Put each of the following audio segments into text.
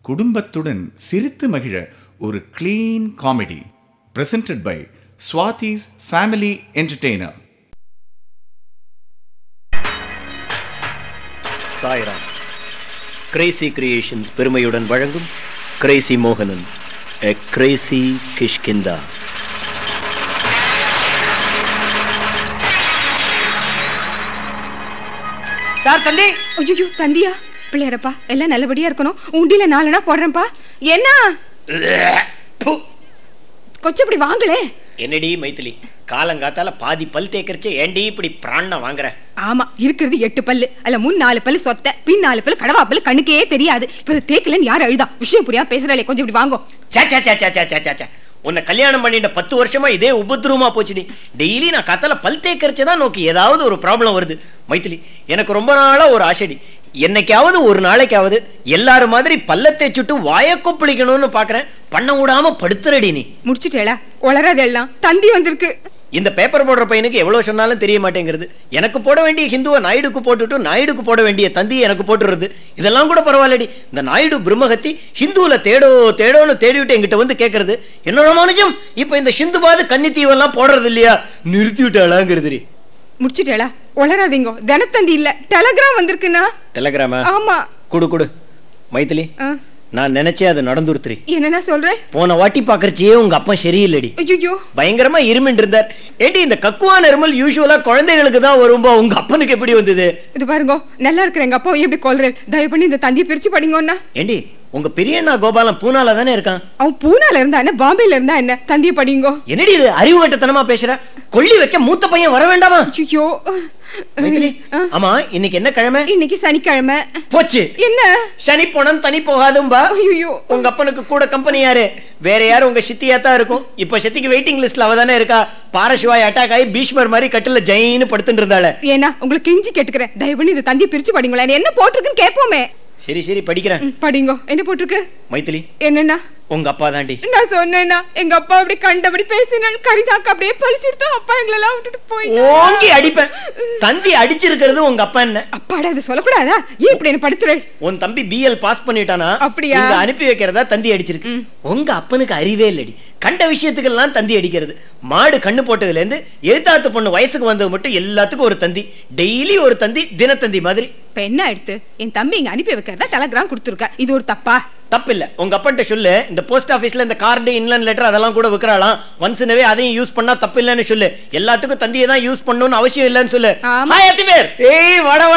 குடும்பத்துடன் சிரித்து மகிழ ஒரு clean comedy presented by Swati's Family Entertainer. Sairam crazy creations பெருமையுடன் வழங்கும் கிரேசி மோகனன் a crazy கிஷ்கிந்தா. சார் தந்தி. ஐயோ தந்தியா பிள்ளையாரப்பா, எல்லாம் நல்லபடியா இருக்கணும். உண்டியில 4 போடுறேன்ப்பா. என்ன கொஞ்சம் இப்படி வாங்களே. என்னடி மைத்திலி, காலங்காத்தால பாதி பல் தேக்கரிச்சு ஏண்டி இப்படி பிராண வாங்குற? ஆமா, இருக்கிறது 8 பல்லு. அல்ல முன் 4 பல்லு சொத்த, பின் 4 பல்லு கடவா பல்லு. கண்ணுக்கே தெரியாது. இப்ப தேக்கலன்னு யார் அழுதா? விஷயம் புரியா பேசுறாளே, கொஞ்சம் இப்படி வாங்கோ. உன்னை கல்யாணம் பண்ணிட்ட 10 வருஷமா இதே உபத்திரமா போச்சுடி. டெய்லி நான் காத்தால பல் தேக்கரிச்சதான் நோக்கி ஏதாவது ஒரு ப்ராப்ளம் வருது. மைத்திலி, எனக்கு ரொம்ப நாளா ஒரு ஆசைடி. என்னைக்காவது ஒரு நாளைக்காவது எல்லாரும் மாதிரி பல்ல தேய்ச்சுட்டு வாய கொப்பளிக்கணும்னு பாக்குறேன். பண்ண விடாம படுத்துறடி. நீ முடிச்சுட்டேளா? உளராதெல்லாம் தந்தி வந்திருக்கு. இந்த பேப்பர் போடுற பையனுக்கு எவ்வளவு சொன்னாலும் தெரிய மாட்டேங்கிறது. எனக்கு போட வேண்டிய ஹிந்துவை நாயுடுக்கு போட்டுட்டு நாயுடுக்கு போட வேண்டிய தந்தி எனக்கு போட்டுறது. இதெல்லாம் கூட பரவாயில்லடி. இந்த நாயுடு பிரம்மஹத்தி ஹிந்துல தேடோன்னு தேடிவிட்டு என்கிட்ட வந்து கேட்கறது, என்னோட மனுஷம் இப்ப இந்த சிந்துபாது கன்னித்தீவெல்லாம் போடுறது இல்லையா, நிறுத்தி விட்டாளாங்கிறது. முடிச்சுட்டேளா? உளராதீங்க, தினத்தந்தி இல்ல டெலகிராம் வந்திருக்குன்னா. டெலகிராமா? ஆமா. குடு மைத்திலி, நான் நினைச்சே அது நடந்துருத்துறி. என்னன்னா சொல்றேன்? போன வாட்டி பாக்குறச்சியே உங்க அப்பா சரியில்லடி. ஐயோ, பயங்கரமா இருமின் இருந்தார். ஏடி, இந்த கக்குவான இருமல் யூசுவலா குழந்தைகளுக்கு தான் வரும்போ, உங்க அப்பனுக்கு எப்படி வந்தது? இது பாருங்க, நல்லா இருக்கிற எங்க அப்பா எப்படி கொல்றேன். தயவு பண்ணி இந்த தந்தியை பிரிச்சு படிங்கன்னா. ஏண்டி, உங்க பெரியண்ணா கோபாலம் பூனால தானே இருக்கான். அவன் பூனால இருந்தா என்ன, பாம்பேல இருந்தா என்ன? தந்தியை படிங்கோ. என்னடி இது அறிவு கட்டத்தனமா பேசுற? கொள்ளி வைக்க மூத்த பையன் வர வேண்டாமா? ஐயோ. ஆமா, இன்னைக்கு என்ன கிழமை? இன்னைக்கு சனிக்கிழமை. போச்சு. என்ன சனி போனம் தனி போகாதும்பா. ஐயோ, உங்க அப்பனுக்கு கூட கம்பெனி யாரு? வேற யாரும் உங்க சித்தியா தான் இருக்கும். இப்ப சித்திக்கு வெயிட்டிங் லிஸ்ட்ல அவ தானே இருக்கா. பாரசிவாய் அட்டாக் ஆகி பீஷ்மர் மாதிரி கட்டில ஜெயின்னு படுத்துட்டு இருந்தாளே. ஏன்னா உங்களுக்கு கெஞ்சி கேட்டுக்கிறேன், தயவு பண்ணி இந்த தந்தியை பிரிச்சு படிங்களேன். என்ன போட்டிருக்குன்னு கேட்போமே. சரி படிக்கிறேன். படிங்கோ. என்ன போட்டிருக்கு? மைத்திலி, என்னன்னா? உங்க அப்பா தாண்டி. நான் சொன்னேன்னா, எங்க அப்பா அப்படி கண்டபடி பேசினான். கரிதாக்க அப்படியே பழிச்சிட்டு அப்பா எங்களெல்லாம் விட்டுட்டு போய் ஓங்கி அடிப்பேன். தந்தி அடிச்சிருக்கிறது உங்க அப்பா. என்ன அப்பாடா, இது சொல்லக்கூடாதா? ஏன் இப்படி என்ன படுத்துற? உன் தம்பி BL பாஸ் பண்ணிட்டானா? அப்படியா? அனுப்பி வைக்கிறதா தந்தி அடிச்சிருக்கு. உங்க அப்பனுக்கு அறிவே இல்லடி. கண்ட விஷயத்துக்கெல்லாம் தந்தி அடிக்கிறது. மாடு கண்ணு போட்டதுல இருந்து எழுத்தாத்து பொண்ணு வயசுக்கு வந்தது மட்டும் எல்லாத்துக்கும் ஒரு தந்தி. டெய்லி ஒரு தந்தி, தினத்தந்தி மாதிரி. இப்ப என்ன எடுத்து என் தம்பி இங்க அனுப்பி வைக்கிறதா டெலகிராம் கொடுத்துருக்கா. இது ஒரு தப்பா? தப்பில்ல. உங்க அப்பன்ட்ட சொல்லு, இந்த போஸ்ட் ஆபீஸ்ல இந்த கார்டு, இன்லன் லெட்டர் அதெல்லாம் கூட விக்கிறாளாம். ஒன்ஸ்னவே அதையும் யூஸ் பண்ணா தப்பு இல்லன்னு சொல்லு. எல்லாத்துக்கும் தந்தியை தான் யூஸ் பண்ணணும்னு அவசியம் இல்லன்னு சொல்லு. ஹாய் அத்திபேர். ஏய்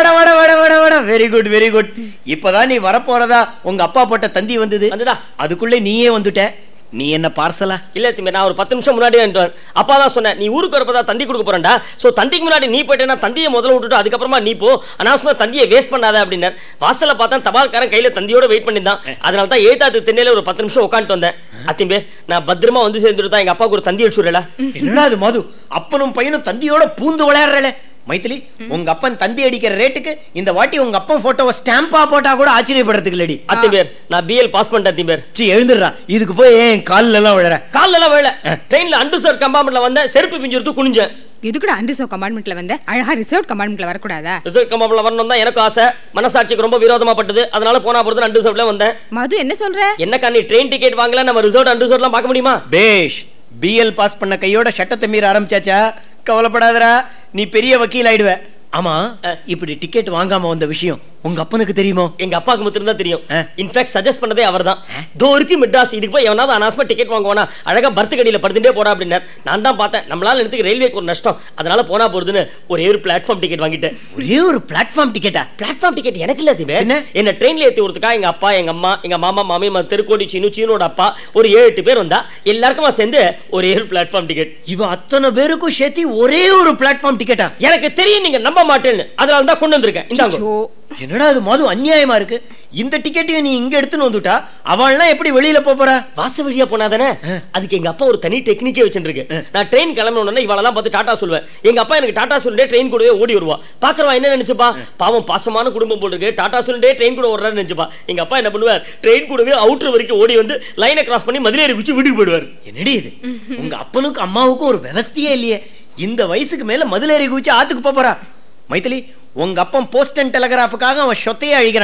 வட. Very good. இப்பதான் நீ வர போறதா உங்க அப்பா போட்ட தந்தி வந்தது. அதுக்குள்ள நீயே வந்துட்ட. நீ என்ன பார்சலா? இல்ல திமே, நான் ஒரு 10 நிமிஷம் முன்னாடியே வந்துட்டேன். அப்பா தான் சொன்னேன், நீ ஊருக்கு வரப்பதா தந்தி கொடுக்க போறேன்டா. சோ தந்திக்கு முன்னாடி நீ போயிட்டேன்னா தந்தியை முதல்ல விட்டுட்டு அதுக்கப்புறமா நீ போ. அனாவசியமா தந்தியை வேஸ்ட் பண்ணாத அப்படின்னார். வாசல்ல பார்த்தா தபால்காரன் கையில தந்தியோட வெயிட் பண்ணிருந்தான். அதனால தான் எழுத்தாத்து திண்ணையில ஒரு 10 நிமிஷம் உட்காந்துட்டு வந்தேன். அத்திம்பே, நான் பத்திரமா வந்து சேர்ந்துட்டு தான் எங்க அப்பாவுக்கு ஒரு தந்தி அடிச்சுடல. என்னடா அது மது, அப்பனும் பையனும் தந்தியோட பூந்து விளையாடுறல. மைத்திலி, உங்க அப்பன் தந்தி அடிக்கிற ரேட்டுக்கு இந்த வாட்டி உங்க அப்பன் போட்டோவை ஸ்டாம்பா போட்டா கூட ஆச்சரியப்படுறதுக்கு இல்லடி. அத்திம்பேர், நான் BL பாஸ் பண்ணிட்டேன். அத்திம்பேர், எழுந்துடுறா. இதுக்கு போய் ஏன் கால்ல எல்லாம் விழற? கால்ல எல்லாம் விழ. ட்ரெயின்ல அண்டர்சர்வ் கம்பார்ட்மெண்ட்ல வந்தேன், செருப்பு பிஞ்சிருத்து குனிஞ்சேன். எதுக்குடா அண்டர்சர்வ் கம்பார்ட்மெண்ட்ல வந்த? அழகா ரிசர்வ் கம்பார்ட்மெண்ட்ல வரக்கூடாதா? ரிசர்வ் கம்பார்ட்மெண்ட்ல வரணும் தான் எனக்கு ஆசை. மனசாட்சிக்கு ரொம்ப விரோதமா பட்டது. அதனால போனா போறது அண்டர்சர்வ்ல வந்தேன். மது என்ன சொல்ற? என்னக்கா நீ ட்ரெயின் டிக்கெட் வாங்கல, நம்ம ரிசர்வ் அண்டர்சர்வ்லாம் பார்க்க முடியுமா? பேஷ். BL பாஸ் பண்ண கையோட சட்டத்தை மீற ஆரம்பிச்சாச்சா? கவலைப்படாதடா, நீ பெரிய வக்கீல் ஆயிடுவ. ஆமா, இப்படி டிக்கெட் வாங்காம வந்த விஷயம் உங்க அப்பனுக்கு தெரியுமோ? எங்க அப்பாக்கு மட்டும் தான் தெரியும். இன்ஃபேக்ட் சஜஸ்ட் பண்ணதே அவர்தான். தோருக்கு மெட்ராஸ் இதுக்கு போய் எவனாவது அனாவசியமா டிக்கெட் வாங்குவானா, அழகா பர்த் கடியில படுத்துட்டே போடா அப்படின்னார். நான் தான் பார்த்தேன், நம்மளால எனக்கு ரயில்வேக்கு ஒரு நஷ்டம், அதனால போனா போறதுன்னு ஒரே ஒரு பிளாட்ஃபார்ம் டிக்கெட் வாங்கிட்டேன். ஒரே ஒரு பிளாட்ஃபார்ம் டிக்கெட்டா? பிளாட்ஃபார்ம் டிக்கெட் எனக்கு இல்ல திவே. என்ன ட்ரெயின்ல ஏத்தி விடுறதுக்கா எங்க அப்பா, எங்க அம்மா, எங்க மாமா, மாமி, தெருக்கோடி சீனோட அப்பா ஒரு 7-8 பேர் வந்தா எல்லாருக்குமா சேர்ந்து ஒரே ஒரு பிளாட்ஃபார்ம் டிக்கெட். இவ அத்தனை பேருக்கும் சேர்த்து ஒரே ஒரு பிளாட்ஃபார்ம் டிக்கெட்டா? எனக்கு தெரியும் நீங்க நம்ப மாட்டேன்னு, அதனால தான் கொண்டு வந்திருக்கேன். இந்தாங்க. என்னடா அது மது, அநியாயமா இருக்கு. இந்த டிக்கெட்டையும் நீ இங்க எடுத்துன்னு வந்துட்டா அவள்லாம் எப்படி வெளியில போறா? வாச வழியா போனாதானே. அதுக்கு எங்க அப்பா ஒரு தனி டெக்னிக்கே வச்சிருக்கு. நான் ட்ரெயின் கிளம்பணும்னா இவளெல்லாம் பார்த்து டாடா சொல்லுவேன். எங்க அப்பா எனக்கு டாடா சொல்லிட்டே ட்ரெயின் கூடவே ஓடி வருவா. பாக்குறவா என்ன நினைச்சுப்பா, பாவம் பாசமான குடும்பம் போல இருக்கு, டாடா சொல்லிட்டே ட்ரெயின் கூட ஓடுறாரு நினைச்சுப்பா. எங்க அப்பா என்ன பண்ணுவார், ட்ரெயின் கூடவே அவுட்டர் வரைக்கும் ஓடி வந்து லைனை கிராஸ் பண்ணி மதுரை குச்சி வீட்டுக்கு போயிடுவார். என்னடி இது, உங்க அப்பனுக்கும் அம்மாவுக்கும் ஒரு விவஸ்தையே இல்லையே. இந்த வயசுக்கு மேல மதுரை குச்சி ஆத்துக்கு போறா. மைத்திலி, உங்க அப்பன் போஸ்ட் அண்ட் டெலிகிராஃபுக்காக அவன் சொத்தையே அழிக்கிறாண்டி.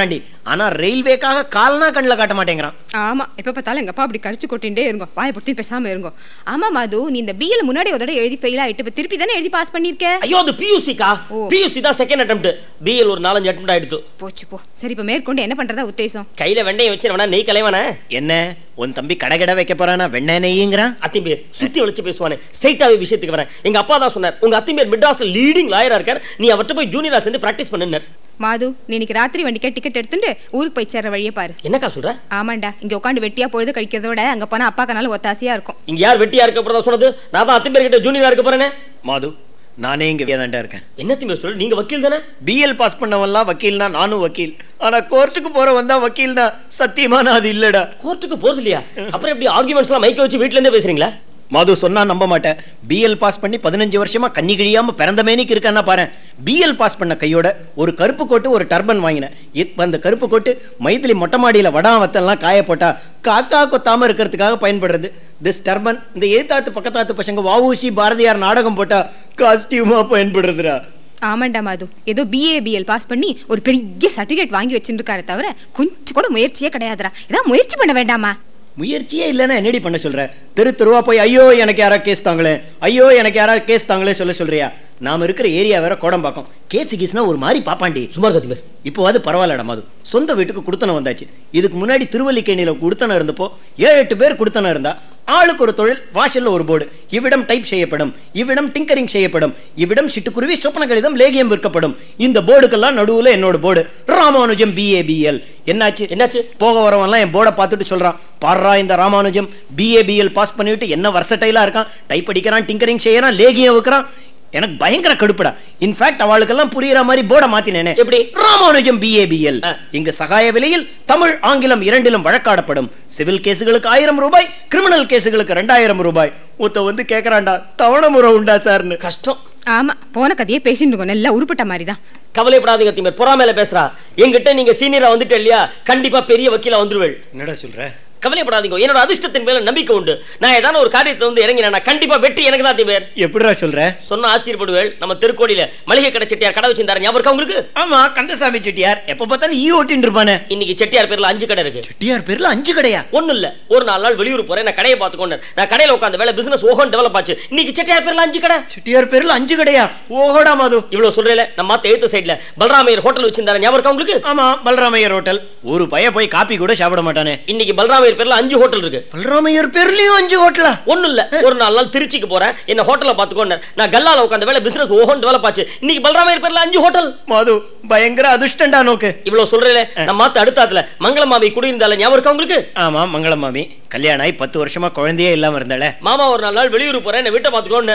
ஆனா ரயில்வேக்காக கால்னா கண்ணுல காட்ட மாட்டேங்கிறான். ஆமா, எப்ப பார்த்தாலும் எங்க அப்பா அப்படி கரிச்சு கொட்டிண்டே இருங்க. வாயை பொத்தி பேசாம இருங்க. ஆமா மாது, நீ இந்த பிஎல் முன்னாடி ஒரு தடவை எழுதி ஃபெயில் ஆயிட்டு இப்ப திருப்பி தானே எழுதி பாஸ் பண்ணிருக்க. ஐயோ அது பியூசிக்கா, பியூசி தான் செகண்ட் அட்டெம்ப்ட். பிஎல் ஒரு 4-5 அட்டெம்ப்ட் ஆயிடுது. போச்சு போ. சரி இப்ப மேற்கொண்டு என்ன பண்றதா உத்தேசம்? கையில வெண்ணையை வச்சு வேணா நெய் கலைவானே. என்ன உன் தம்பி கடை வைக்க போறானா? வெண்ணெய் நெய்ங்கிறான். அத்திம்பேர் சுத்தி வளைச்சு பேசுவானே. ஸ்ட்ரைட்டாவே விஷயத்துக்கு வரேன். எங்க அப்பா தான் சொன்னார், உங்க அத்திம்பேர் மெட்ராஸ்ல லீடிங் லாயரா இருக்கார், நீ அவர்ட்ட போய் ஜூனியரா சேர்ந்து பிராக்டிஸ் பண்ணுனார். மாது, நீ இன்னைக்கு ராத்திரி வண்டிக்கு டிக்கெட் எடுத்துட்டு ஊருக்கு போய் சேர்ற வழியே பாரு. என்னக்கா சொல்ற? ஆமாண்டா, இங்க உட்காந்து வெட்டியா பொழுது கழிக்கிறத விட அங்க போனா அப்பா கனால ஒத்தாசையா இருக்கும். இங்க யார் வெட்டியா இருக்க போறதா சொன்னது? நான் தான் அத்திம்பேர் கிட்ட ஜூனியரா இருக்க போறேனே. மாது, நானே இங்க வேதாண்டா இருக்கேன். என்ன அத்திம்பேர் சொல்ற? நீங்க வக்கீல் தானே? பிஎல் பாஸ் பண்ணவன்லாம் வக்கீல்னா நானும் வக்கீல். ஆனா கோர்ட்டுக்கு போறவன் தான் வக்கீல்னா சத்தியமா நான் அது இல்லடா. கோர்ட்டுக்கு போறது இல்லையா? அப்புறம் எப்படி ஆர்குமெண்ட்ஸ் எல்லாம் மைக்க வச்சு வீட்ல இருந்தே பேசுறீங்களா? மாது சொன்னா நம்ப மாட்டேன். பிஎல் பாஸ் பண்ணி 15 வருஷமா கண்ணி கிழியாம பிறந்த மேனிக்கு இருக்கான்னா பாரு. பிஎல் பாஸ் பண்ண கையோட ஒரு கருப்பு கோட்டு ஒரு டர்பன் வாங்கினேன். இப்ப அந்த கருப்பு கோட்டு மைதிலி மொட்டை மாடியில வடாவத்தெல்லாம் காய போட்டா காக்கா கொத்தாம இருக்கிறதுக்காக பயன்படுறது. திஸ் டர்பன் இந்த ஏத்தாத்து பக்கத்தாத்து பசங்க வஉசி பாரதியார் நாடகம் போட்டா காஸ்டியூமா பயன்படுறதுடா. ஆமாண்டா மாது, ஏதோ பிஏபிஎல் பாஸ் பண்ணி ஒரு பெரிய சர்டிபிகேட் வாங்கி வச்சிருக்காரு தவிர கொஞ்சம் கூட முயற்சியே கிடையாதுடா. ஏதாவது முயற்சி பண்ண வேண்டாமா? முயற்சியே இல்லைன்னா என்னடி பண்ண சொல்ற? தெருவா போய் ஐயோ எனக்கு யாரா கேஸ் தாங்களே, ஐயோ எனக்கு யாரா கேஸ் தாங்களே சொல்றியா? நாம இருக்கிற ஏரியா வேற கோடம்பாக்கம். கேஸ் கீஸ்னா ஒரு மாதிரி பாப்பாண்டி. சுமார் கத்திவர் இப்போ அது பரவாயில்லடா மாது. சொந்த வீட்டுக்கு குடுத்தனம் வந்தாச்சு. இதுக்கு முன்னாடி திருவல்லிக்கேணியில குடுத்தனம் இருந்தப்போ 7-8 பேர் குடுத்தனம் இருந்தா ஆளுக்கு ஒரு தொழில். வாசல்ல ஒரு போர்டு, இவ்விடம் டைப் செய்யப்படும், இவ்விடம் டிங்கரிங் செய்யப்படும், இவ்விடம் சிட்டுக்குருவி சொப்பன கடிதம் லேகியம் விற்கப்படும். இந்த போர்டுக்கெல்லாம் நடுவுல என்னோட போர்டு ராமானுஜம் BABL. என்னாச்சு? போக வரவன்லாம் என் போர்டை பார்த்துட்டு சொல்றான், பாரா இந்த ராமானுஜம் BABL பாஸ் பண்ணிவிட்டு என்ன வர்சடைலா இருக்கான், டைப் அடிக்கிறான், டிங்கரிங் செய்யறான், லேகியம் விற்கிறான். எனக்கு பயங்கர கடுப்புடா. இன்ஃபேக்ட் அவளுக்கெல்லாம் புரியுற மாதிரி போர்டை மாத்தினேனே. எப்படி? ராமானுஜம் BABL. இங்க சகாய விலையில் தமிழ் ஆங்கிலம் இரண்டிலும் வழக்காடப்படும். சிவில் கேசுகளுக்கு 1000 ரூபாய், கிரிமினல் கேசுகளுக்கு 2000 ரூபாய். ஒருத்த வந்து கேக்குறான்டா, தவணை முறை உண்டா சார்னு. கஷ்டம். ஆமா, போன கதையே பேசிட்டு நல்லா உருப்பட்ட மாதிரிதான். கவலைப்படாதீங்க அத்திம்பேர், பொறாமையில பேசுறா. என்கிட்ட நீங்க சீனியரா வந்துட்டு இல்லையா, கண்டிப்பா பெரிய வக்கீலா வந்துருவேள். என்னடா சொல்ற? கவலைப்படாதீங்க, என்னோட அதிர்ஷ்டத்தின் மேல நம்பிக்கை உண்டு. நான் ஏதாவது ஒரு காரியத்துல வந்து இறங்கினா கண்டிப்பா வெற்றி எனக்கு தான். அத்திம்பேர் எப்படிடா சொல்ற? சொன்னா ஆச்சரியப்படுவேள். நம்ம தெருக்கோடியில மளிகை கடை செட்டியார் கடை வச்சிருந்தாரு, ஞாபகம் இருக்கா உங்களுக்கு? ஆமா, கந்தசாமி செட்டியார். எப்ப பார்த்தாலும் ஓட்டின்னு இருப்பானே. இன்னைக்கு செட்டியார் பேர்ல 5 கடை இருக்கு. செட்டியார் பேர்ல 5 கடையா? ஒண்ணு இல்ல, ஒரு 4 நாள் வெளியூர் போறேன், நான் கடையை பார்த்துக்கொண்டு நான் கடையில உட்கார்ந்த வேலை பிசினஸ் ஓஹோன் டெவலப் ஆச்சு. இன்னைக்கு செட்டியார் பேர்ல 5 கடை. செட்டியார் பேர்ல 5 கடையா? ஓஹோடா மாது. இவ்வளவு சொல்றேல, நம்ம மாத்த எழுத்து சைடுல பல்ராமையர் ஹோட்டல் வச்சிருந்தாரு, ஞாபகம் இருக்கா உங்களுக்கு? ஆமா, பல்ராமையர் ஹோட்டல். ஒரு பைய போய் காபி கூட சாப்பிட மாட்டானே. இன்னைக்கு பல்ராமையர் பேர்ல 5 ஹோட்டல் இருக்கு. பல்ராமையர் பேர்லயும் 5 ஹோட்டலா? ஒண்ணு இல்ல, ஒரு 4 நாள் திருச்சிக்கு போறேன், என்ன ஹோட்டல்ல பாத்துக்கோங்க. நான் கல்லால உட்கார்ந்த வேலை பிசினஸ் ஓஹோன் டெவலப் ஆச்சு. இன்னைக்கு பல்ராமையர் பேர்ல 5 ஹோட்டல். மாது, பயங்கர அதிர்ஷ்டம்டா நோக்கு. இவ்வளவு சொல்றேல, நம்ம மாத்த அடுத்தாத்துல மங்களமாமி குடியிருந்தால, ஞாபகம் இருக்கா உங்களுக்கு? ஆமா, மங்களமாமி கல்யாணம் ஆகி 10 வருஷமா குழந்தையே இல்லாம இருந்தாளே. மாமா ஒரு 4 நாள் வெளியூர் போறேன், என்ன வீட்டை பாத்துக்கோங்க.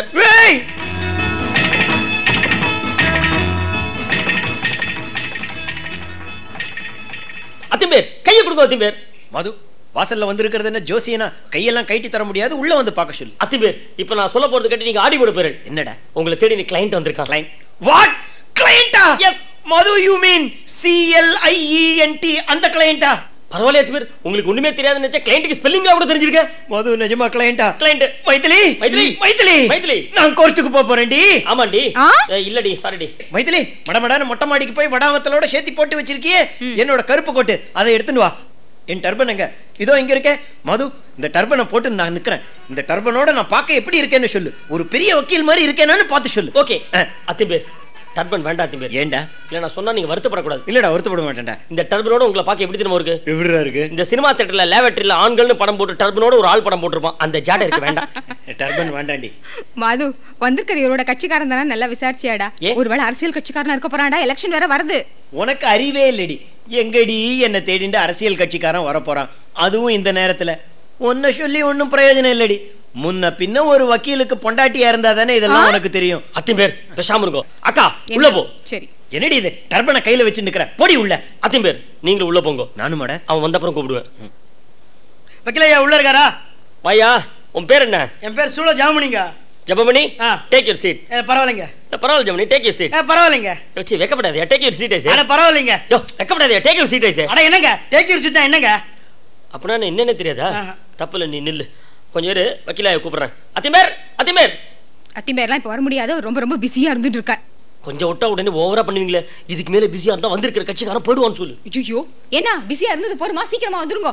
அத்திம்பேர் கையை கொடுங்க. அத்திம்பேர். மது, வாசல்ல வந்திருக்கிறது என்ன ஜோசியனா? கையெல்லாம் கைட்டி தர முடியாது, உள்ள வந்து பார்க்க சொல்லு. அத்திம்பேர், இப்ப நான் சொல்ல போறது கேட்டு நீங்க ஆடி போட போறீங்க. என்னடா? உங்களை தேடி நீ கிளையண்ட் வந்திருக்கான். கிளையண்ட்? வாட் கிளையண்டா? Yes. Madhu, you mean CLIENT அந்த கிளையண்டா? பரவாயில்லை அத்திம்பேர், உங்களுக்கு ஒண்ணுமே தெரியாது நினைச்சா கிளையண்ட்க்கு ஸ்பெல்லிங்கா கூட தெரிஞ்சிருக்க. மது, நிஜமா கிளையண்டா? கிளையண்ட். மைதிலி, மைதிலி, மைதிலி, மைதிலி, நான் கோர்ட்டுக்கு போறேன்டி. ஆமாண்டி. இல்லடி, சாரிடி. மைதிலி, மடமடான மொட்டை மாடிக்கு போய் வடாவத்தலோட சேர்த்தி போட்டு வச்சிருக்கியே என்னோட கருப்பு கோட்டு, அதை எடுத்துன்னு வா. என் டர்பன் எங்க? இதோ இங்க இருக்கே. மது, இந்த டர்பனை போட்டு நான் நிக்கிறேன். இந்த டர்பனோட நான் பார்க்க எப்படி இருக்கேன்னு சொல்லு. ஒரு பெரிய வக்கீல் மாதிரி இருக்கேன்னு பார்த்து சொல்லு. ஓகே. அத்திம்பேர், டர்பன் வேண்டாம் அத்திம்பேர். ஏண்டா? இல்ல நான் சொன்னா நீங்க வருத்தப்படக்கூடாது. இல்லடா, வருத்தப்பட மாட்டேன்டா. இந்த டர்பனோட உங்களை பார்க்க எப்படி தெரியுமா இருக்கு? எப்படிடா இருக்கு? இந்த சினிமா தியேட்டர்ல லேவட்டரியில ஆண்கள்னு படம் போட்டு டர்பனோட ஒரு ஆள் படம் போட்டிருப்பான், அந்த ஜாடை இருக்கு. வேண்டாம், டர்பன் வேண்டாண்டி. மாது, வந்திருக்கிறது இவரோட கட்சிக்காரன் தானே, நல்லா விசாரிச்சியாடா? ஒருவேளை அரசியல் கட்சிக்காரனா இருக்க போறான்டா, எலெக்ஷன் வேற வருது. உனக்கு அறிவே இல்லடி. எங்கடி என்ன தேடிண்டு அரசியல் கட்சிக்காரன் வர போறான், அதுவும் இந்த நேரத்துல? ஒன்ன சொல்லி ஒன்னும் பிரயோஜனம் இல்லடி. முன்ன பின்ன ஒரு வக்கீலுக்கு பொண்டாட்டியா இருந்தா தானே இதெல்லாம் உனக்கு தெரியும். அத்திம்பேர் பேசாம இருக்கோ. அக்கா உள்ள போ. சரி. என்னடி இது? டர்பனை கையில வச்சு நிக்கிற, போடி உள்ள. அத்திம்பேர் நீங்களும் உள்ள போங்க. நானும் மாட. அவன் வந்த அப்புறம் கூப்பிடுவேன். வக்கீலையா உள்ள இருக்காரா? வாயா. உன் பேர் என்ன? என் பேர் சூள ஜாமணிங்க. Japamani, take your seat. பரவாயில்லைங்க. பரவாயில்ல ஜபமணி, டேக் யுவர் சீட். பரவாயில்லைங்க. வச்சு வெக்கப்படாதே, டேக் யுவர் சீட் ஐசே. அட பரவாயில்லைங்க. யோ வெக்கப்படாதே, டேக் யுவர் சீட் ஐசே. அட என்னங்க டேக் யுவர் சீட்னா என்னங்க? அப்படினா என்னன்னு தெரியாதா? தப்புல நீ நில்லு. கொஞ்சம் இரு, வக்கீலாய கூப்பிடுறேன். அத்திம்பேர், அத்திம்பேர். அத்திம்பேர்லாம் இப்ப வர முடியாது, ரொம்ப ரொம்ப பிஸியா இருந்துட்டு இருக்க. கொஞ்சம் விட்டா உடனே ஓவரா பண்ணுவீங்களே. இதுக்கு மேல பிஸியா இருந்தா வந்திருக்கிற கட்சிக்காரன் போயிடுவான்னு சொல்லு. ஐயோ என்ன பிஸியா இருந்தது போருமா, சீக்கிரமா வந்துருங்க.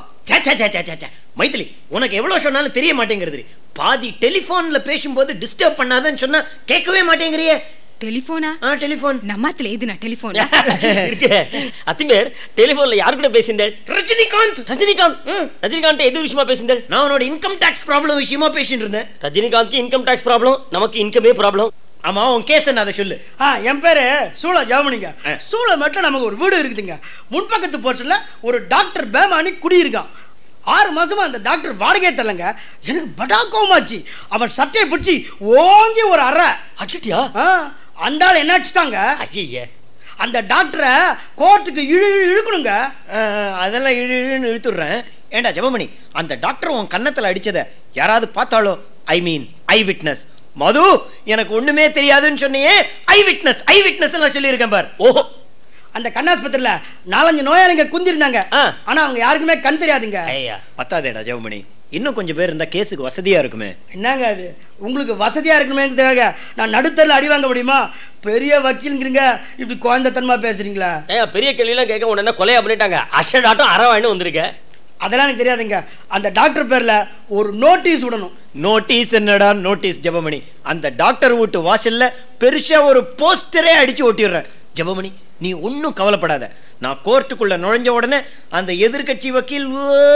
மைத்திலி, உனக்கு எவ்வளவு சொன்னாலும் தெரிய மாட்டேங்கிறது. பாதி டெலிபோன்ல பேசும்போது டிஸ்டர்ப் பண்ணாதன்னு சொன்னா கேட்கவே மாட்டேங்கிறியே. டெலிபோனா? டெலிபோன் நம்மத்துல எதுனா டெலிபோன் இருக்கு. அத்திமேர் டெலிபோன்ல யாரு கூட பேசிந்தேன்? ரஜினிகாந்த். ரஜினிகாந்த் எது விஷயமா பேசிந்தேன்? நான் உன்னோட இன்கம் டாக்ஸ் ப்ராப்ளம் விஷயமா பேசிட்டு இருந்தேன். ரஜினிகாந்த் இன்கம் டாக்ஸ் ப்ராப்ளம், நமக்கு இன்கமே ப்ராப்ளம். ஆமா, உன் கேஸ் என்ன, அதை சொல்லு. என் பேரு சூள ஜெவமணிங்க. சூள மட்டும் நமக்கு ஒரு வீடு இருக்குதுங்க. முன்பக்கத்து போர்ட்ல ஒரு டாக்டர் பேமானி குடியிருக்கான். 6 மாசமா அந்த டாக்டர் வாடகையே தரலங்க. எனக்கு படாக்கோமாச்சு. அவன் சட்டையை பிடிச்சி ஓங்கி ஒரு அறை அடிச்சிட்டியா? அண்டாள் என்ன அடிச்சிட்டாங்க. ஐயே, அந்த டாக்டரை கோர்ட்டுக்கு இழுக்கணுங்க. அதெல்லாம் இழுன்னு இழுத்துடுறேன். ஏண்டா ஜெபமணி, அந்த டாக்டர் உன் கன்னத்துல அடிச்சத யாராவது பார்த்தாலோ? ஐ மீன் ஐ விட்னஸ். மது, எனக்கு ஒண்ணுமே தெரியாதுன்னு சொன்னியே, ஐ விட்னஸ் எல்லாம் சொல்லியிருக்கேன் பார். ஓஹோ, அந்த கண்ணாஸ்பத்திரியில 4-5 நோயாளிங்க குந்திருந்தாங்க. ஆனா அவங்க யாருக்குமே கண் தெரியாதுங்க. பத்தாதேடா ஜெபமணி, இன்னும் கொஞ்சம் பேர் இருந்தா கேஸுக்கு வசதியா இருக்குமே. என்னங்க அது, உங்களுக்கு வசதியா இருக்கணுமே நான் நடுத்தரில் அடி வாங்க முடியுமா? பெரிய வக்கீலுங்கிறீங்க, இப்படி குழந்தைத்தனமா பேசுறீங்களா? பெரிய கேள்வி எல்லாம் கேட்க உடனே கொலையா பண்ணிட்டாங்க. அஷடாட்டம் அறவாயின்னு வந்திருக்க. அதெல்லாம் எனக்கு தெரியாதுங்க. அந்த டாக்டர் பேர்ல ஒரு நோட்டீஸ் விடணும். நோட்டீஸ் என்னடா நோட்டீஸ் ஜெபமணி? அந்த டாக்டர் வீட்டு வாசல்ல பெருசா ஒரு போஸ்டரே அடிச்சு ஓட்டிடுறேன். ஜெபமணி, நீ ஒன்னும் கவலைப்படாத. நான் கோர்ட்டுக்குள்ள நுழைஞ்ச உடனே அந்த எதிர்கட்சி வக்கீல்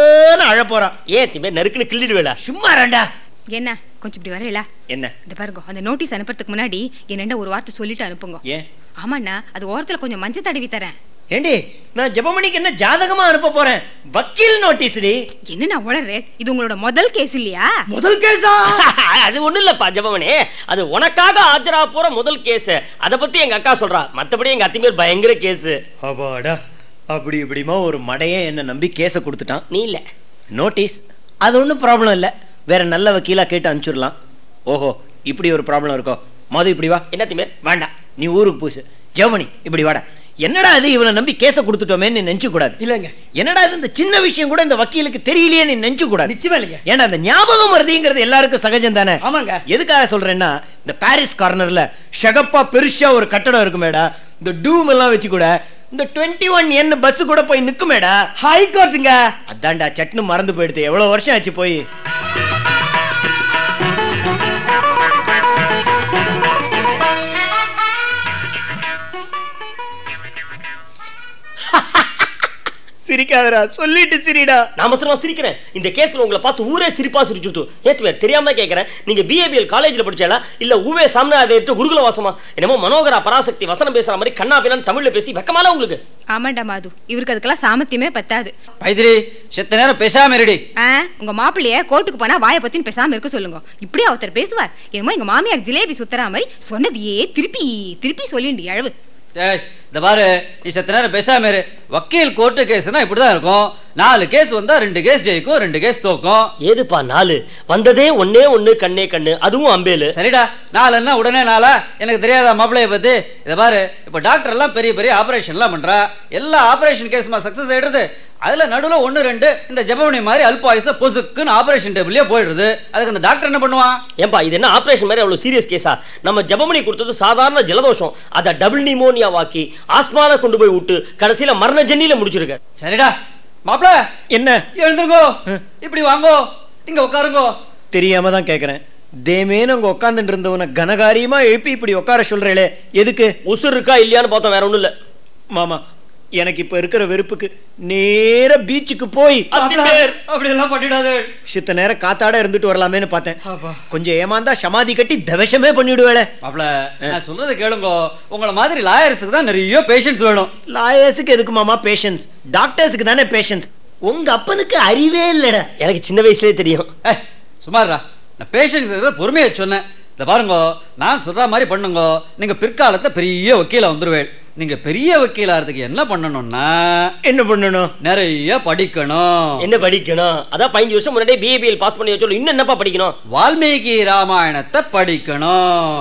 அழ போறான். ஏன் திமே நறுக்குன்னு கிள்ளிடுவேடா? சும்மா ரெண்டா. என்ன கொஞ்சம் இப்படி வரல? என்ன இந்த பாருங்க, அந்த நோட்டீஸ் அனுப்புறதுக்கு முன்னாடி என்னண்ட ஒரு வார்த்தை சொல்லிட்டு அனுப்புங்க. ஏன்? ஆமாண்ணா, அது ஓரத்துல கொஞ்சம் மஞ்சள் தடவி தரேன். ஏண்டி, நான் ஜெபமணிக்கு என்ன ஜாதகமா அனுப்ப போறேன்? வக்கீல் நோட்டீஸ். என்ன நான் உளறேன்? இது உங்களோட முதல் கேஸ் இல்லையா? முதல் கேஸா? அது ஒண்ணு இல்லப்பா ஜெபமணி, அது உனக்காக ஆஜரா போற முதல் கேஸ். அத பத்தி எங்க அக்கா சொல்றா. மத்தபடி எங்க அத்திமேர் பயங்கர கேஸ். அப்பாடா, அப்படி இப்படிமா ஒரு மடையே என்ன நம்பி கேஸ கொடுத்துட்டான். நீ இல்ல நோட்டீஸ், அது ஒன்றும் ப்ராப்ளம் இல்லை. வேற நல்ல வக்கீலா கேட்டு அனுப்பிச்சிடலாம். ஓஹோ, இப்படி ஒரு ப்ராப்ளம் இருக்கோ? மது இப்படி வா. என்ன திமேர்? வேண்டாம், நீ ஊருக்கு பூசு. ஜெவமணி இப்படி வாடா. என்னடா இது, இவனை நம்பி கேஸ கொடுத்துட்டோமே நீ நினைச்சு கூடாது. இல்லங்க. என்னடா இது, இந்த சின்ன விஷயம் கூட இந்த வக்கீலுக்கு தெரியலையே நீ நினைச்சு கூடாது. நிச்சயமா இல்லைங்க. ஏன்னா அந்த ஞாபகம் வருதுங்கிறது எல்லாருக்கும் சகஜம் தானே. ஆமாங்க. எதுக்காக சொல்றேன்னா, இந்த பாரிஸ் கார்னர்ல ஷகப்பா பெருசா ஒரு கட்டடம் இருக்குமேடா, இந்த டூம் எல்லாம் வச்சு கூட இந்த 21N பஸ் கூட போய் நிக்குமேடா. ஹைகோர்ட்டுங்க. அதான்டா, சட்னு மறந்து போயிடுது. எவ்வளவு வருஷம் ஆச்சு போய். சிரிக்காதடா, சொல்லிட்டு சிரிடா. நான் மாத்திரமா சிரிக்கிறேன். இந்த கேஸ்ல உங்களை பார்த்து ஊரே சிரிப்பா சிரிச்சுட்டு. ஏத்துவேன், தெரியாம கேட்கிறேன். நீங்க பிஏபிஎல் காலேஜ்ல படிச்சாலா இல்ல ஊவே சாமிநாதேட்டு குருகுல வாசமா? என்னமோ மனோகரா பராசக்தி வசனம் பேசுற மாதிரி கண்ணா பின்னான்னு தமிழ்ல பேசி வெக்கமால உங்களுக்கு? ஆமாண்டா மாது, இவருக்கு அதுக்கெல்லாம் சாமர்த்தியமே பத்தாது. மைதிரி, செத்த நேரம் பேசாம இருடி. உங்க மாப்பிள்ளைய கோர்ட்டுக்கு போனா வாயை பத்தின்னு பேசாம இருக்க சொல்லுங்க. இப்படியே ஒருத்தர் பேசுவார். என்னமோ எங்க மாமியார் ஜிலேபி சுத்தரா மாதிரி சொன்னதையே திருப்பி திருப்பி சொல்லிண்டு அழவு. இந்த பாரு, நீ செத்த நேரம் பேசாம இரு. வக்கீல் கோர்ட்டு கேஸ்னா இப்படிதான் இருக்கும். 4 கேஸ் வந்தா 2 கேஸ் ஜெயிக்கும், 2 கேஸ் தோக்கும். ஏதுப்பா 4? வந்ததே ஒன்னே ஒண்ணு, கண்ணே கண்ணு, அதுவும் அம்பேலு. சரிடா, 4 உடனே 4? எனக்கு தெரியாதா மாப்பிள்ளைய பத்தி? இத பாரு, இப்ப டாக்டர் எல்லாம் பெரிய பெரிய ஆபரேஷன் எல்லாம் பண்றா. எல்லா ஆபரேஷன் கேஸ்மா சக்சஸ் ஆயிடுது. அதுல நடுவுல 1-2 இந்த ஜெபமணி மாதிரி அல்பாயுச பொசுக்குன்னு ஆபரேஷன் டேபிள்லயே போயிடுது. அதுக்கு அந்த டாக்டர் என்ன பண்ணுவான்? ஏன்பா இது என்ன ஆபரேஷன் மாதிரி அவ்வளவு சீரியஸ் கேஸா? நம்ம ஜெபமணி கொடுத்தது சாதாரண ஜலதோஷம். அத டபுள் நிமோனியா வாக்கி ஆஸ்மால கொண்டு போய் விட்டு கடைசியில மரண ஜன்னில முடிச்சிருக்க. சரிடா மாப்பிள, என்ன? எழுந்துருங்கோ, இப்படி வாங்கோ, இங்க உட்காருங்கோ. தெரியாம தான் கேக்குறேன். தேமேன்னு அங்க உட்கார்ந்துட்டு இருந்தவன கனகாரியமா எழுப்பி இப்படி உட்கார சொல்றேளே, எதுக்கு? உசுர் இருக்கா இல்லையான்னு பார்த்தா வேற ஒண்ணும் இல்ல மாமா. எனக்கு இப்ப இருக்கிற வெறுப்புக்கு நேர பீச்சுக்கு போய் அப்படி எல்லாம் பண்ணிடாது. சித்த நேரம் காத்தாட இருந்துட்டு வரலாமேன்னு பார்த்தேன். கொஞ்சம் ஏமாந்தா சமாதி கட்டி தவசமே பண்ணிடுவேளே. மாப்ள, நான் சொல்றத கேளுங்க. உங்கள மாதிரி லாயர்ஸ்க்கு தான் நிறைய பேஷன்ஸ் வேணும். லாயர்ஸ்க்கு எதுக்கு மாமா பேஷன்ஸ்? டாக்டர்ஸ்க்கு தானே பேஷன்ஸ். உங்க அப்பனுக்கு அறிவே இல்லடா. எனக்கு சின்ன வயசுலயே தெரியும். சுமாரா, நான் பேஷன்ஸ் பொறுமையா சொன்னேன். இத பாருங்க, நான் சொல்ற மாதிரி பண்ணுங்க. நீங்க பிற்காலத்துல பெரிய வக்கீலா வந்துருவேன். நீங்க பெரிய வக்கீலாகிறதுக்கு என்ன பண்ணணும்னா, என்ன பண்ணணும்? நிறைய படிக்கணும். என்ன படிக்கணும்? அதான் 15 வருஷம் முன்னாடியே பிஏபிஎல் பாஸ் பண்ணி வச்சோம். இன்னும் என்னப்பா படிக்கணும்? வால்மீகி ராமாயணத்தை படிக்கணும்.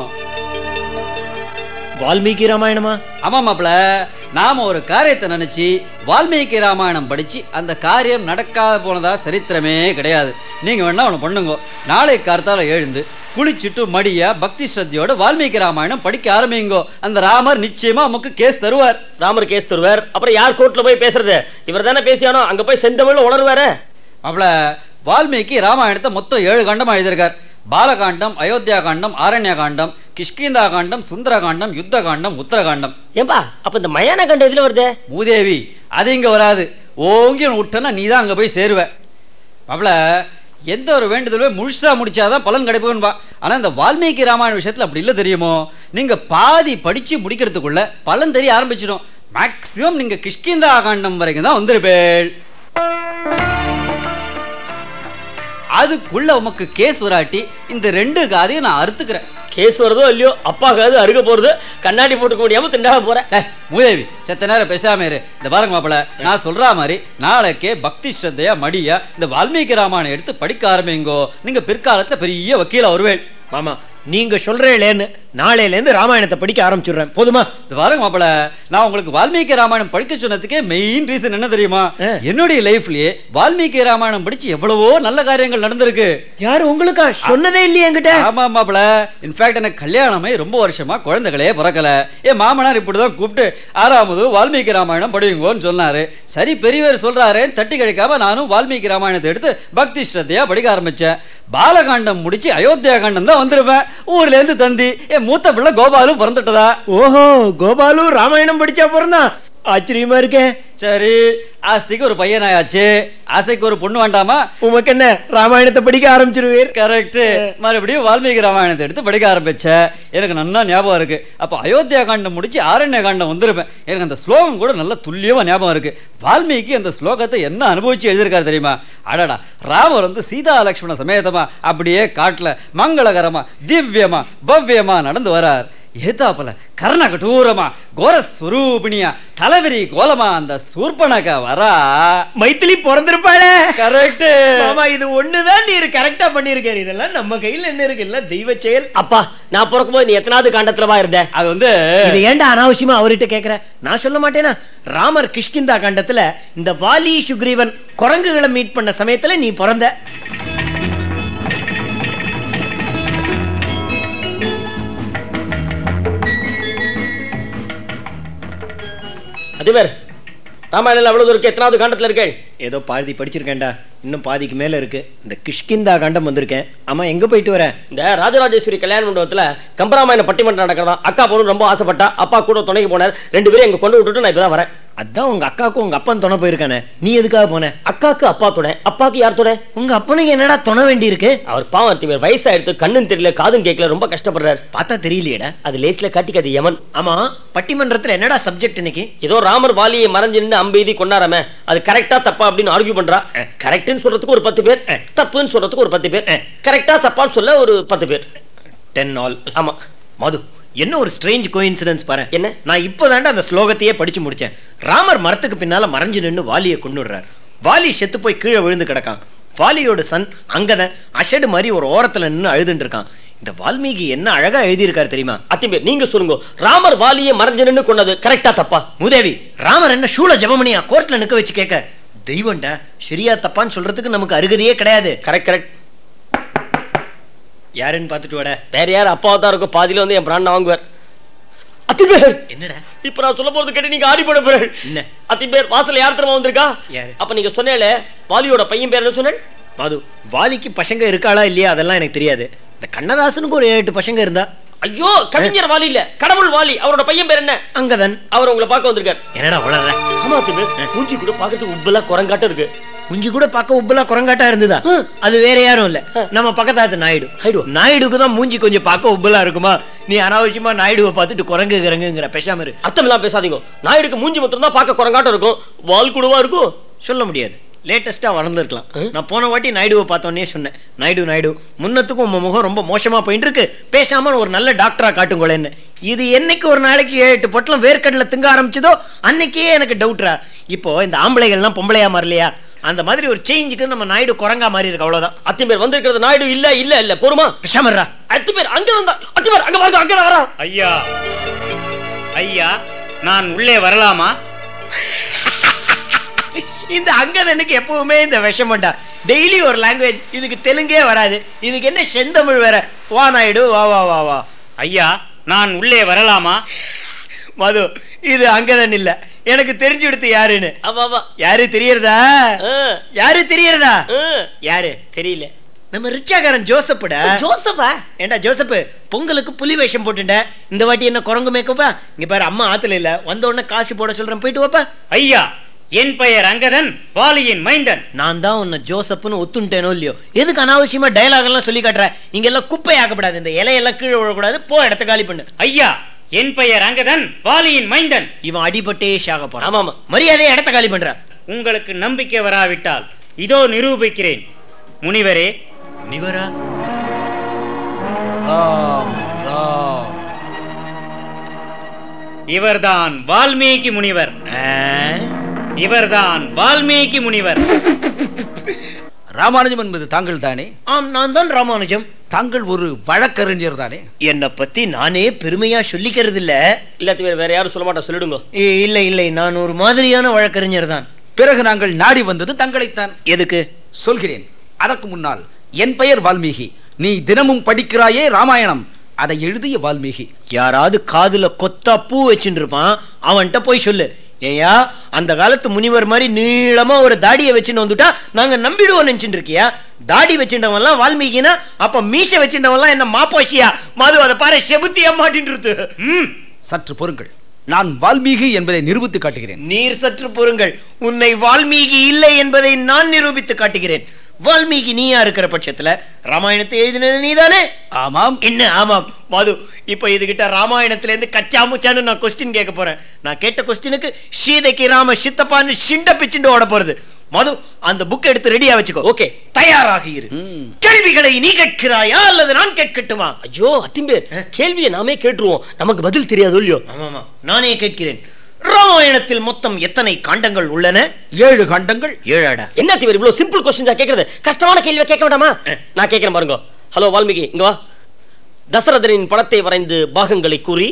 வால்மீகி ராமாயணமா? ஆமா மாப்ள, நாம ஒரு காரியத்தை நினைச்சு வால்மீகி ராமாயணம் படிச்சு அந்த காரியம் நடக்காத போனதா சரித்திரமே கிடையாது. நீங்க வேணா ஒண்ணு பண்ணுங்க. நாளை கார்த்தால எழுந்து குளிச்சுட்டு மடியா பக்தி ஸ்ரத்தையோட வால்மீகி ராமாயணம் படிக்க ஆரம்பிங்கோ. அந்த ராமர் நிச்சயமா நமக்கு கேஸ் தருவார். ராமர் கேஸ் தருவார். அப்புறம் யார் கோர்ட்ல போய் பேசுறது? இவர் தானே பேசியானோ, அங்க போய் செந்தமிழ்ல உணர்வாரு. அவள வால்மீகி ராமாயணத்தை மொத்தம் 7 காண்டமா எழுதியிருக்கார். பாலகாண்டம், அயோத்தியா காண்டம், ஆரண்ய காண்டம், கிஷ்கிந்தா காண்டம், சுந்தர காண்டம், யுத்த காண்டம், உத்தரகாண்டம். ஏன்பா அப்ப இந்த மயான காண்டம் எதுல வருது? மூதேவி, அது இங்க வராது. ஓங்கி விட்டனா நீ தான் அங்க போய் சேருவ. அவள எந்த ஒரு வேண்டுதலுமே முழுசா முடிச்சாதான் பலன் கிடைப்பா. ஆனா இந்த வால்மீகி ராமாயண விஷயத்துல அப்படி இல்ல தெரியுமோ. நீங்க பாதி படிச்சு முடிக்கிறதுக்குள்ள பலன் தெரிய ஆரம்பிச்சிடும். மேக்சிமம் நீங்க கிஷ்கிந்தா காண்டம் வரைக்கும் தான் வந்திருப்பேள். அதுக்குள்ள உமக்கு கேஸ் வராட்டி இந்த 2 காதையும் நான் அறுத்துக்கிறேன். கேஸ் வருதோ இல்லையோ, அப்பா காது அருக போறது, கண்ணாடி போட்டுக்க முடியாம திண்டாக போறேன். மூதேவி, செத்த நேரம் பேசாம இரு. இந்த பாருங்க மாப்பிள, நான் சொல்ற மாதிரி நாளைக்கே பக்தி ஸ்ரத்தையா மடியா இந்த வால்மீகி ராமாயணம் எடுத்து படிக்க ஆரம்பிங்கோ. நீங்க பிற்காலத்துல பெரிய வக்கீலா வருவேன். மாமா, நீங்க சொல்றேன்னு நாளையில இருந்து ராமாயணத்தை படிக்க ஆரம்பிச்சுடுறேன். போதுமா? இந்த பாருங்க மாப்பிள, நான் உங்களுக்கு வால்மீகி ராமாயணம் படிக்க சொன்னதுக்கே மெயின் ரீசன் என்ன தெரியுமா? என்னுடைய லைஃப்லயே வால்மீகி ராமாயணம் படிச்சு எவ்வளவோ நல்ல காரியங்கள் நடந்திருக்கு. யாரு உங்களுக்கா சொன்னதே இல்லையா என்கிட்ட? ஆமா மாப்பிள, இன்ஃபேக்ட் எனக்கு கல்யாணமே ரொம்ப வருஷமா குழந்தைகளே பிறக்கல. என் மாமனார் இப்படிதான் கூப்பிட்டு 6வது வால்மீகி ராமாயணம் படிங்கோன்னு சொன்னாரு. சரி பெரியவர் சொல்றாருன்னு தட்டி கழிக்காம நானும் வால்மீகி ராமாயணத்தை எடுத்து பக்தி ஸ்ரத்தையா படிக்க ஆரம்பிச்சேன். பாலகாண்டம் முடிச்சு அயோத்தியா காண்டம் தான் வந்திருப்பேன். ஊர்ல இருந்து தந்தி என் மூத்த பிள்ளை கோபாலு பிறந்துட்டதா. ஓஹோ, கோபாலு ராமாயணம் படிச்சா பிறந்தான். ஆச்சரியமா இருக்கேன். சரி, ஆஸ்திக்கு ஒரு பையன் ஆயாச்சு, ஆசைக்கு ஒரு பொண்ணு வேண்டாமா? உமக்கு என்ன, ராமாயணத்தை படிக்க ஆரம்பிச்சிருவீர். கரெக்ட். மறுபடியும் வால்மீகி ராமாயணத்தை எடுத்து படிக்க ஆரம்பிச்சேன். எனக்கு நல்லா ஞாபகம் இருக்கு. அப்ப அயோத்தியா காண்டம் முடிச்சு ஆரண்ய காண்டம் வந்திருப்பேன். எனக்கு அந்த ஸ்லோகம் கூட நல்ல துல்லியமா ஞாபகம் இருக்கு. வால்மீகி அந்த ஸ்லோகத்தை என்ன அனுபவிச்சு எழுதியிருக்காரு தெரியுமா? அடடா, ராமர் வந்து சீதா லட்சுமண சமேதமா அப்படியே காட்டுல மங்களகரமா திவ்யமா பவ்யமா நடந்து வரார். ஏதாப்பல கர்ண கடூரமா கோரஸ்வரூபிணியா தலைவரி கோலமா அந்த சூர்பனக வரா. மைத்திலி பிறந்திருப்பாளே. கரெக்ட் மாமா, இது ஒண்ணுதான் நீர் கரெக்டா பண்ணிருக்காரு. இதெல்லாம் நம்ம கையில என்ன இருக்கு? இல்ல தெய்வ செயல். அப்பா, நான் பிறக்கும்போது நீ எத்தனாவது காண்டத்துலவா இருந்த? அது வந்து இது ஏன்டா அனாவசியமா அவர்கிட்ட கேக்குற? நான் சொல்ல மாட்டேனா? ராமர் கிஷ்கிந்தா காண்டத்துல இந்த வாலி சுக்ரீவன் குரங்குகளை மீட் பண்ண சமயத்துல நீ பிறந்த. அதிபர், ராமாயணம் அவ்வளவு இருக்கு. எத்தனாவது காண்டத்துல இருக்கேன்? ஏதோ பாதி படிச்சிருக்கேன்டா, இன்னும் பாதிக்கு மேல இருக்கு. இந்த கிஷ்கிந்தா காண்டம் வந்திருக்கேன். ஆமா, எங்க போயிட்டு வரேன்? இந்த ராஜராஜேஸ்வரி கல்யாண மண்டபத்துல கம்பராமாயண பட்டிமன்றம் நடக்கிறதா. அக்கா பொண்ணு ரொம்ப ஆசைப்பட்டா. அப்பா கூட துணைக்கு போனார். 2 பேரும் எங்க கொண்டு விட்டுட்டு நான் இப்பதான் வரேன். அதான் உங்க அக்காக்கும் உங்க அப்பன் துணை போயிருக்கானே, நீ எதுக்காக போன? அக்காக்கு அப்பா துணை, அப்பாக்கு யார் துணை? உங்க அப்பனுக்கு என்னடா துணை வேண்டி இருக்கு? அவர் பாவம் அத்திமேர், வயசாயிடுத்து, கண்ணும் தெரியல காதும் கேட்கல, ரொம்ப கஷ்டப்படுறாரு. பார்த்தா தெரியலையேடா. அது லேஸ்ல காட்டிக்காது யமன். ஆமா, பட்டிமன்றத்துல என்னடா சப்ஜெக்ட் இன்னைக்கு? ஏதோ ராமர் வாலியை மறைஞ்சு நின்று அம்பெய்தி கொண்டாராம, அது கரெக்டா தப்பா அப்படின்னு ஆர்கியூ பண்றா. கரெக்ட்னு சொல்றதுக்கு ஒரு 10 பேர், தப்புன்னு சொல்றதுக்கு ஒரு 10 பேர், கரெக்டா தப்பான்னு சொல்ல ஒரு 10 பேர். 10 ஆல். ஆமா மது, என்ன ஒரு ஸ்ட்ரேஞ்ச் கோஇன்சிடென்ஸ் பாரு. என்ன? நான் இப்போதாண்டா அந்த ஸ்லோகத்தையே படிச்சு முடிச்சேன். ராமர் மரத்துக்கு பின்னால மறைஞ்சு நின்னு வாலியை கொன்னுடுறார். வாலி செத்து போய் கீழே விழுந்து கிடக்கான். வாலியோட சன் அங்கதான் அஷடு மாதிரி ஒரு ஓரத்துல நின்னு அழுதுட்டு இருக்கான். இந்த வால்மீகி என்ன அழகா எழுதியிருக்காரு தெரியுமா? அத்திமேர், நீங்க சொல்லுங்க, ராமர் வாலியை மறைஞ்சு நின்னு கொண்டது கரெக்டா தப்பா? மூதேவி, ராமர் என்ன சூழ ஜபமணியா கோர்ட்ல நிக்க வச்சு கேட்க? தெய்வம்டா, சரியா தப்பான்னு சொல்றதுக்கு நமக்கு அருகதையே கிடையாது. Correct correct. யாருன்னு பாத்துட்டு வாட. வேற யார்? அப்பாவா தான் இருக்கும். பாதியில வந்து என் பிராண்ட் வாங்குவார். அத்திபேர், என்னடா இப்ப நான் சொல்ல போறது கேட்டு நீங்க ஆடி போட போறேன். என்ன? அத்திபேர், வாசல்ல யார் தெரியுமா வந்திருக்கா? யாரு? அப்ப நீங்க சொன்னேல வாலியோட பையன் பேர் என்ன சொன்னேன்? மது, வாலிக்கு பசங்க இருக்காளா இல்லையா அதெல்லாம் எனக்கு தெரியாது. இந்த கண்ணதாசனுக்கு ஒரு 8 பசங்க இருந்தா. ஐயோ, கவிஞர் வாலி இல்ல, கடவுள் வாலி. அவரோட பையன் பேர் என்ன? அங்கதன். அவர் உங்களை பார்க்க வந்திருக்காரு. என்னடா வளர்ற? ஆமா அத்திபேர், மூஞ்சி கூட பாக்கிறதுக்கு உப்பலா குரங்காட்டம் இருக்கு. குஞ்சு கூட பார்க்க உப்பலா குரங்காட்டா இருந்ததா? அது வேற யாரும் இல்ல, நம்ம பக்கத்தாத்து நாயுடு. நாயுடுக்கு தான் மூஞ்சி கொஞ்சம் பார்க்க உப்பலா இருக்குமா? நீ அனாவசியமா நாயுடுவை பார்த்துட்டு குரங்கு குரங்குங்கிற பேசாம இரு. அர்த்தம் எல்லாம் பேசாதீங்க. நாயுடுக்கு மூஞ்சி மட்டும் தான் பார்க்க குரங்காட்டம் இருக்கும், வால் கூடவா இருக்கும்? சொல்ல முடியாது, லேட்டஸ்டா வளர்ந்துருக்கலாம். நான் போன வாட்டி நாயுடுவை பார்த்தோன்னே சொன்னேன், நாயுடு முன்னத்துக்கும் உங்க முகம் ரொம்ப மோசமா போயிட்டு இருக்கு, பேசாம ஒரு நல்ல டாக்டரா காட்டுங்களேன்னு. இது என்னைக்கு ஒரு நாளைக்கு 7-8 பொட்டலம் வேர்க்கடல திங்க ஆரம்பிச்சதோ அன்னைக்கே எனக்கு டவுட்ரா. இப்போ இந்த ஆம்பளைகள்லாம் பொம்பளையா மாறலையா? அந்த மாதிரி ஒரு சேஞ்சுக்கு நம்ம நாயுடு குரங்கா மாறி இருக்கு, அவ்வளவுதான். அத்திமேர் வந்திருக்கிறது நாயுடு இல்ல இல்ல இல்ல, பொறுமா பேசாமறா. அத்திமேர் அங்க வந்தா. அத்திமேர் அங்க பாருங்க, அங்க வரா. ஐயா ஐயா, நான் உள்ளே வரலாமா? இந்த அங்கதனுக்கு எப்பவுமே இந்த விஷமண்டா. டெய்லி ஒரு லாங்குவேஜ். இதுக்கு தெலுங்கே வராது, இதுக்கு என்ன செந்தமிழ் வேற. வா நாயுடு, வா வா வா வா. ஐயா, நான் உள்ளே வரலாமா? மது, இது அங்கதன் இல்ல, எனக்கு தெரிஞ்சுடுத்து யாருன்னு. யாரு தெரியறதா? யாரு தெரியறதா? யாரு தெரியல. நம்ம ரிச்சாகாரன் ஜோசப்புடா. ஜோசப்பா? ஏண்டா ஜோசப்பு, பொங்கலுக்கு புலி வேஷம் போட்டுட்ட, இந்த வாட்டி என்ன குரங்கு மேக்கப்பா? இங்க பாரு, அம்மா ஆத்துல இல்ல, வந்த உடனே காசு போட சொல்றேன், போயிட்டு வாப்பா. ஐயா, என் பெயர் அங்கதன், வாலியின் மைந்தன். நான் தான் உன்னை ஜோசப்னு ஒத்துட்டேனோ இல்லையோ, எதுக்கு அனாவசியமா டயலாக் எல்லாம் சொல்லி காட்டுற? இங்க எல்லாம் குப்பை ஆக்கப்படாது, இந்த இலையெல்லாம் கீழே விழக்கூடாது, போ இடத்த காலி பண்ணு. ஐயா, என் பெயர் அங்கதன், வாலியின் மைந்தன். இவன் அடிபட்டே ஷாக போறான். ஆமாமா, மரியாதையை இடத்த காலி பண்ற. உங்களுக்கு நம்பிக்கை வராவிட்டால் இதோ நிரூபிக்கிறேன். முனிவரே. முனிவரா? இவர்தான் வால்மீகி முனிவர். இவர்தான் வால்மீகி முனிவர். ராமானுஜம் என்பது தாங்கள் தானே? ஆம், நான் தான் ராமானுஜம். தாங்கள் ஒரு வழக்கறிஞர் தானே? என்னை பத்தி நானே பெருமையா சொல்லிக்கிறது இல்ல. இல்லாத வேற யாரும் சொல்ல மாட்டா, சொல்லிடுங்க. இல்லை இல்லை, நான் ஒரு மாதிரியான வழக்கறிஞர் தான். பிறகு நாங்கள் நாடி வந்தது தங்களைத்தான். எதுக்கு? சொல்கிறேன். அதற்கு முன்னால், என் பெயர் வால்மீகி. நீ தினமும் படிக்கிறாயே ராமாயணம், அதை எழுதிய வால்மீகி. யாராவது காதுல கொத்தா பூ வச்சுட்டு இருப்பான், அவன்கிட்ட போய் சொல்லு. ஏயா, அந்த காலத்து முனிவர் மாதிரி நீளமா ஒரு தாடியை வச்சுட்டு வந்துட்டா நாங்க நம்பிடுவோம் நினைச்சுட்டு இருக்கியா? தாடி வச்சுட்டவன் எல்லாம் வால்மீகினா, அப்ப மீச வச்சுட்டவன் எல்லாம் என்ன மாப்போசியா? மது, அதை பாரு, செபுத்தியா மாட்டின்றது. சற்று பொறுங்கள், நான் வால்மீகி என்பதை நிரூபித்து காட்டுகிறேன். நீர் சற்று பொறுங்கள், உன்னை வால்மீகி இல்லை என்பதை நான் நிரூபித்து காட்டுகிறேன். வால்மீகி நீயா இருக்கிற பட்சத்துல ராமாயணத்தை எழுதினது நீதானே? ஆமாம். என்ன ஆமாம்? மது, இப்ப இதுகிட்ட ராமாயணத்துல இருந்து கச்சா முச்சான்னு நான் கொஸ்டின் கேட்க போறேன். நான் கேட்ட கொஸ்டினுக்கு சீதைக்கு ராம சித்தப்பான்னு சிண்ட பிச்சுண்டு ஓட போறது. மது, அந்த புக் எடுத்து ரெடியா வச்சுக்கோ. ஓகே, தயாராக இரு. கேள்விகளை நீ கேட்கிறாயா அல்லது நான் கேட்கட்டுமா? ஐயோ அத்திம்பே, கேள்வியை நாமே கேட்டுருவோம், நமக்கு பதில் தெரியாது இல்லையோ? ஆமாமா, நானே கேட்கிறேன். ராமாயணத்தில் மொத்தம் எத்தனை காண்டங்கள் உள்ளன? 7 காண்டங்கள். 7. என்ன அத்திம்பே, இவ்வளவு சிம்பிள் கொஸ்டின்ஸா கேக்குறது? கஷ்டமான கேள்வியை கேட்க வேண்டாமா? நான் கேட்கிறேன் பாருங்க. ஹலோ வால்மீகி, இங்க வா. தசரதனின் படத்தை வரைந்து பாகங்களை கூறி.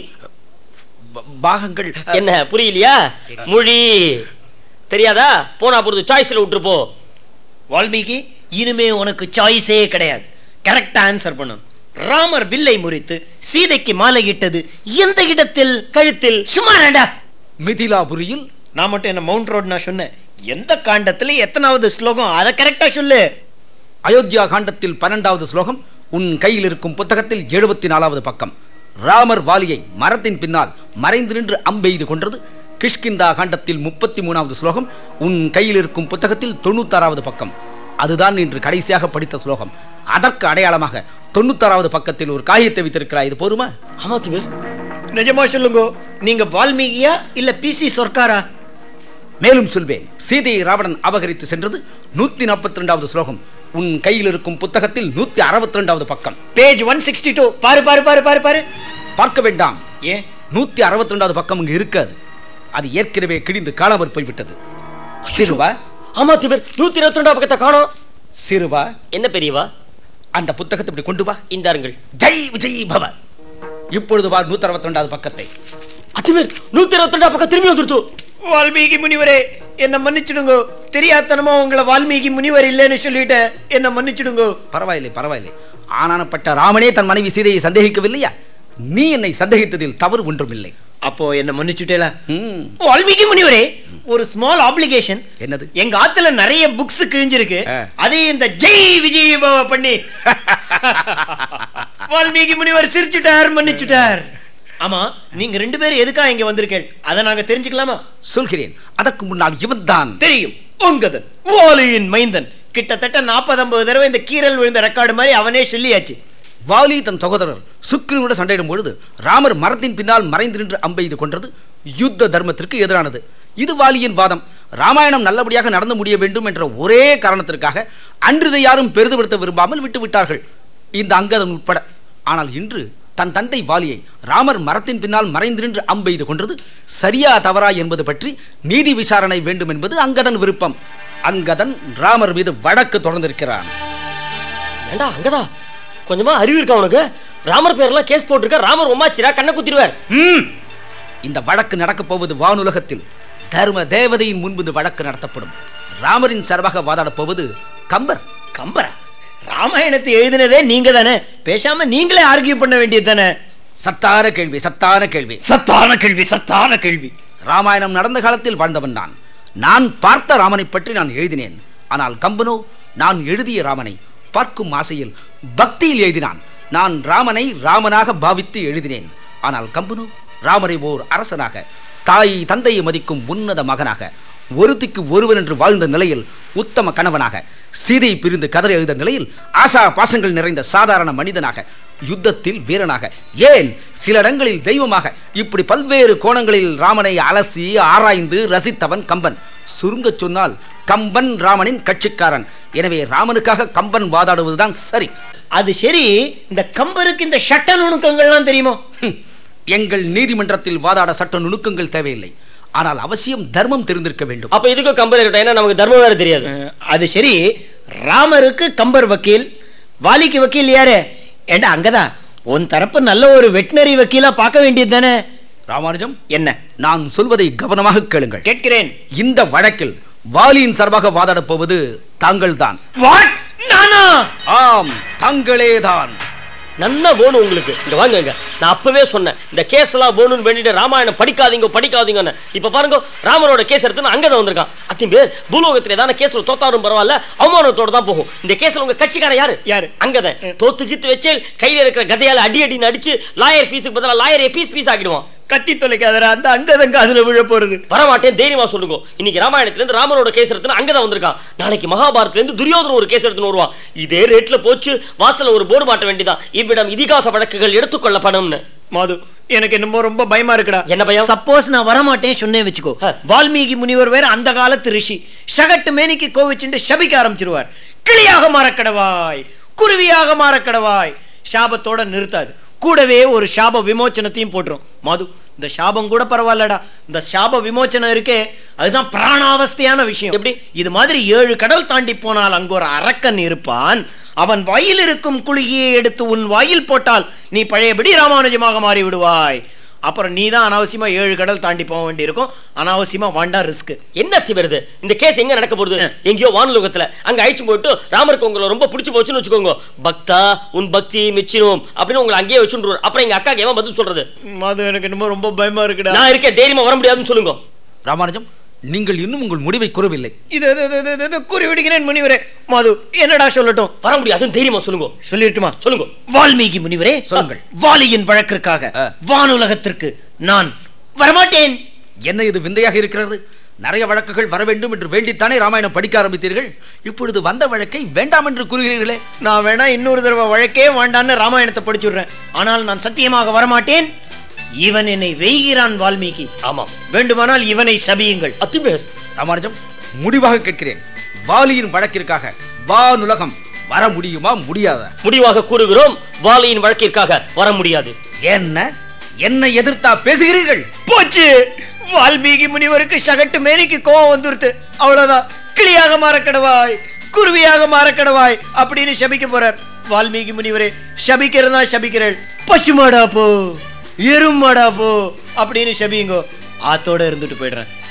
பாகங்கள் என்ன புரியலையா? மொழி தெரியாதா? போனா பொறுத்து சாய்ஸ்ல விட்டுருப்போ. வால்மீகி, இனிமே உனக்கு சாய்ஸே கிடையாது. கரெக்டா ஆன்சர் பண்ணு. ராமர் வில்லை முறித்து சீதைக்கு மாலையிட்டது எந்த இடத்தில்? கழுத்தில். சுமாரடா. மிதிலாபுரியில். நான் மட்டும் என்ன மவுண்ட் ரோட் நான் சொன்னேன்? எந்த காண்டத்துல எத்தனாவது ஸ்லோகம், அதை கரெக்டா சொல்லு. அயோத்தியா காண்டத்தில் 12வது ஸ்லோகம். உன் கையில் இருக்கும் புத்தகத்தில் 74வது பக்கம். ராமர் வாலியை மரத்தின் பின்னால் மறைந்து நின்று அம்பெய்து கொன்றது. கிஷ்கிந்தா காண்டத்தில் 33வது ஸ்லோகம். உன் கையில் இருக்கும் புத்தகத்தில் 96வது பக்கம். அதுதான் இன்று கடைசியாக படித்த ஸ்லோகம். அதற்கு அடையாளமாக 96வது பக்கத்தில் ஒரு காகிதத்தை வைத்திருக்கிறாய். இது போருமா? ஆமா திபேர், நிஜமா சொல்லுங்க, நீங்க வால்மீகியா இல்ல பிசி சொர்க்காரா? மேலும் சொல்வேன். சீதையை ராவணன் அபகரித்து சென்றது 142வது ஸ்லோகம். உன் கையில் இருக்கும் புத்தகத்தில் 162வது பக்கம். பேஜ் 162. பாரு பாரு பாரு பாரு பாரு. பார்க்க வேண்டாம். ஏன்? 162வது பக்கம் இங்கு இருக்காது. அது ஏற்கனவே கிழிந்து காணாமற் போய்விட்டது. சிறுவா. ஆமா திபேர், 122 பக்கத்தை காணோம். சிறுவா. என்ன பெரியவா? அந்த புத்தகத்தை இப்படி கொண்டு வா. இந்தாருங்கள். ஜெய் விஜய் பவ. இப்பொழுது வா 162வது பக்கத்தை. அத்திபேர், 122 பக்கம் திரும்பி வந்துருச்சு. வால்மீகி முனிவரே, என்ன மன்னிச்சிடுங்க. தெரியாதனமா உங்களை வால்மீகி முனிவர் இல்லைன்னு சொல்லிட்டேன், என்ன மன்னிச்சிடுங்க. பரவாயில்லை பரவாயில்லை. ஆனானப்பட்ட ராமனே தன் மனைவி சீதையை சந்தேகிக்கவில்லையா? நீ என்னை சந்தேகித்ததில் தவறு ஒன்றுமில்லை. அப்போ என்ன மன்னிச்சுட்டேல? வால்மீகி முனிவரே, ஒரு ஸ்மால் ஆப்ளிகேஷன். என்னது? எங்க ஆத்துல நிறைய புக்ஸ் கிழிஞ்சிருக்கு, அதே இந்த ஜெய் விஜய் பவ பண்ணி. வால்மீகி முனிவர் சிரிச்சுட்டார், மன்னிச்சுட்டார். ஆமா, நீங்க 2 பேரும் எதுக்கா இங்க வந்திருக்கீங்க? அதை நாங்க தெரிஞ்சுக்கலாமா? சொல்கிறேன். அதற்கு முன்னால் இவன் தான். தெரியும், அங்கதன், வாலியின் மைந்தன். கிட்டத்தட்ட 40-50 தடவை இந்த கீரல் விழுந்த ரெக்கார்டு மாதிரி அவனே சொல்லியாச்சு. வாலி தன் சகோதரர் சுக்ரீவனுடன் சண்டையிடும் பொழுது ராமர் மரத்தின் பின்னால் மறைந்து நின்று அம்பெய்து கொன்றது யுத்த தர்மத்திற்கு எதிரானது. இது வாலியின் வாதம். ராமாயணம் நல்லபடியாக நடந்து முடிய வேண்டும் என்ற ஒரே காரணத்திற்காக அன்றிதை யாரும் பெரிதுபடுத்த விரும்பாமல் விட்டுவிட்டார்கள், இந்த அங்கதன் உட்பட. ஆனால் இன்று தன் தந்தை வாலியை ராமர் மரத்தின் பின்னால் மறைந்து நின்று அம்பெய்து கொன்றது சரியா தவறா என்பது பற்றி நீதி விசாரணை வேண்டும் என்பது அங்கதன் விருப்பம். அங்கதன் ராமர் மீது வழக்கு தொடர்ந்திருக்கிறான். ஏண்டா அங்கதா, கொஞ்சமா அறிவு இருக்கா உனக்கு? ராமர் பேர்லாம் கேஸ் போட்டிருக்க, ராமர் உமாச்சிரா கண்ணை குத்திடுவார். இந்த வழக்கு நடக்க போவது வானுலகத்தில் தர்ம தேவதையின் முன்பு இந்த வழக்கு நடத்தப்படும். ராமரின் சார்பாக வாதாடப் போவது கம்பர். கம்பரா? ராமாயணத்தை எழுதினதே நீங்க தானே, பேசாம நீங்களே ஆர்கியூ பண்ண வேண்டியது தானே. சத்தான கேள்வி, சத்தான கேள்வி, சத்தான கேள்வி, சத்தான கேள்வி. ராமாயணம் நடந்த காலத்தில் வாழ்ந்தவன் நான். நான் பார்த்த ராமனை பற்றி நான் எழுதினேன். ஆனால் கம்பனோ நான் எழுதிய ராமனை பார்க்கும் ஆசையில் பக்தியில் எழுதினான். நான் ராமனை ராமனாக பாவித்து எழுதினேன். ஆனால் கம்பனோ ராமரை ஓர் அரசனாக, தாய் தந்தையை மதிக்கும் உன்னத மகனாக, ஒருத்திக்கு ஒருவன் என்று வாழ்ந்த நிலையில் உத்தம கணவனாக, சீதை பிரிந்து கதறி எழுத நிலையில் ஆசா பாசங்கள் நிறைந்த சாதாரண மனிதனாக, யுத்தத்தில் வீரனாக, ஏன் சில இடங்களில் தெய்வமாக, இப்படி பல்வேறு கோணங்களில் ராமனை அலசி ஆராய்ந்து ரசித்தவன் கம்பன். சுருங்க சொன்னால் கம்பன் ராமனின் கட்சிக்காரன். எனவே ராமனுக்காக கம்பன் வாதாடுவதுதான் சரி. அது சரி, இந்த கம்பருக்கு இந்த சட்ட நுணுக்கங்கள்லாம் தெரியுமோ? எங்கள் நீதிமன்றத்தில் வாதாட சட்ட நுணுக்கங்கள் தேவையில்லை. ஆனால் அவசியம் தர்மம் தெரிந்திருக்க வேண்டும். அப்ப இதுக்கு கம்பர் இருக்கட்டும், ஏன்னா நமக்கு தர்மம் வேற தெரியாது. அது சரி, ராமருக்கு கம்பர் வக்கீல், வாலிக்கு வக்கீல் யாரு? ஏண்டா அங்கதான் உன் தரப்பு நல்ல ஒரு வெட்டினரி வக்கீலா பார்க்க வேண்டியது தானே. ராமானுஜம், என்ன? நான் சொல்வதை கவனமாக கேளுங்கள். கேட்கிறேன். இந்த வழக்கில் வாலியின் சார்பாக வாதாடப் போவது தாங்கள் தான். நானா? ஆம், தாங்களேதான். நன்னா வேணும் உங்களுக்கு. இங்க வாங்க, நான் அப்பவே சொன்னேன் இந்த கேஸ் எல்லாம் வேணும்னு வேண்டிட்டு ராமாயணம் படிக்காதீங்க படிக்காதீங்கன்னு. இப்ப பாருங்க, ராமரோட கேஸ் எடுத்து அங்கதான் வந்திருக்கான். அத்திம்பேர் பூலோகத்துல ஏதாவது கேஸ்ல தோத்தாரும் பரவாயில்ல, அவமானத்தோட தான் போகும். இந்த கேஸ்ல உங்க கட்சிக்கார யாரு? யாரு? அங்கதான் தோத்து ஜித்து வச்சு கையில இருக்கிற கதையால அடி அடின்னு அடிச்சு லாயர் ஃபீஸுக்கு பதிலா லாயரை பீஸ் ஆக்கிடுவான். கத்தி தொலைக்காதரா, அந்த அங்கதங்க அதுல விழ போறது. வரமாட்டேன், தைரியமா சொல்லுங்க. இன்னைக்கு ராமாயணத்துல இருந்து ராமரோட கேஸ் எடுத்து அங்கதான் வந்திருக்கான். நாளைக்கு மகாபாரத்ல இருந்து துரியோதன ஒரு கேஸ் எடுத்துன்னு வருவான். இதே ரேட்ல போச்சு வாசல்ல ஒரு போர்டு மாட்ட வேண்டியதான், இவ்விடம் இதிகாச வழக்குகள் எடுத்துக்கொள்ளப்படும். மாது, எனக்கு என்னமோ ரொம்ப பயமா இருக்குடா. என்ன பயம்? சப்போஸ் நான் வரமாட்டேன் சொன்னேன் வச்சுக்கோ, வால்மீகி முனிவர் வேற அந்த காலத்து ரிஷி, சகட்டு மேனிக்கு கோவிச்சுட்டு சபிக்க ஆரம்பிச்சிருவார். கிளியாக மாறக்கடவாய், குருவியாக மாறக்கடவாய். சாபத்தோட நிறுத்தாது, கூடவே ஒரு சாப விமோச்சனத்தையும் போட்டுரும். மாது, இந்த சாபம் கூட பரவாயில்லடா, இந்த சாப விமோச்சனம் இருக்கே அதுதான் பிராணாவஸ்தையான விஷயம். எப்படி? இது மாதிரி 7 கடல் தாண்டி போனால் அங்கு ஒரு அரக்கன் இருப்பான். அவன் வாயில் இருக்கும் குளிகையை எடுத்து உன் வாயில் போட்டால் நீ பழையபடி ராமானுஜமாக மாறி விடுவாய். அப்புறம் நீ தான் அனாவசியமா 7 கடல் தாண்டி போக வேண்டி இருக்கும். அனாவசியமா வாண்டா ரிஸ்க். என்ன வருது இந்த கேஸ்? எங்க நடக்க போறது? எங்கேயோ வானலோகத்துல. அங்க அழிச்சு போயிட்டு ராமருக்கு உங்களை ரொம்ப பிடிச்சு போச்சுன்னு வச்சுக்கோங்க, பக்தா உன் பக்தி மெச்சினோம் அப்படின்னு உங்களை அங்கேயே வச்சுருவார். அப்புறம் எங்க அக்காக்கு ஏன் பதில் சொல்றது? மாது, எனக்கு என்னமோ ரொம்ப பயமா இருக்குடா. நான் இருக்கேன், தைரியமா வர முடியாதுன்னு சொல்லுங்க. ராமானுஜம், நீங்கள் இன்னும் உங்கள் முடிவை கூறவில்லை. இது கூறி விடுகிறேன் முனிவரே. மாது, என்னடா சொல்லட்டும்? வர முடியாது, தைரியமா சொல்லுங்க. சொல்லிட்டுமா? சொல்லுங்க. வால்மீகி முனிவரே, சொல்லுங்கள். வாலியின் வழக்கிற்காக வானுலகத்திற்கு நான் வரமாட்டேன். என்ன இது விந்தையாக இருக்கிறது? நிறைய வழக்குகள் வர வேண்டும் என்று வேண்டித்தானே ராமாயணம் படிக்க ஆரம்பித்தீர்கள். இப்பொழுது வந்த வழக்கை வேண்டாம் என்று கூறுகிறீர்களே. நான் வேணா இன்னொரு தடவை வழக்கே வேண்டான்னு ராமாயணத்தை படிச்சுடுறேன். ஆனால் நான் சத்தியமாக வரமாட்டேன். இவன் என்னை வெய்கிறான் வால்மீகி. ஆமாம், வேண்டுமானால் இவனை சபியுங்கள். அத்திம்பேர், ராமானுஜம், முடிவாக கேட்கிறேன். வாலியின் வழக்கிற்காக வானுலகம் வர முடியுமா முடியாதா? முடிவாக கூறுகிறோம், வாலியின் வழக்கிற்காக வர முடியாது. என்ன என்னை எதிர்த்தா பேசுகிறீர்கள்? போச்சு, வால்மீகி முனிவருக்கு சகட்டு மேனிக்கு கோவம் வந்துருத்து. அவ்வளவுதான். கிளியாக மாறக்கடவாய், குருவியாக மாறக்கடவாய் அப்படின்னு சபிக்க போறார். வால்மீகி முனிவரே, சபிக்கிறதா சபிக்கிறேள். பசுமாடா போ, எருமாடா போ அப்படின்னு சபியுங்கோ. ஆத்தோட இருந்துட்டு போயிடுறேன்.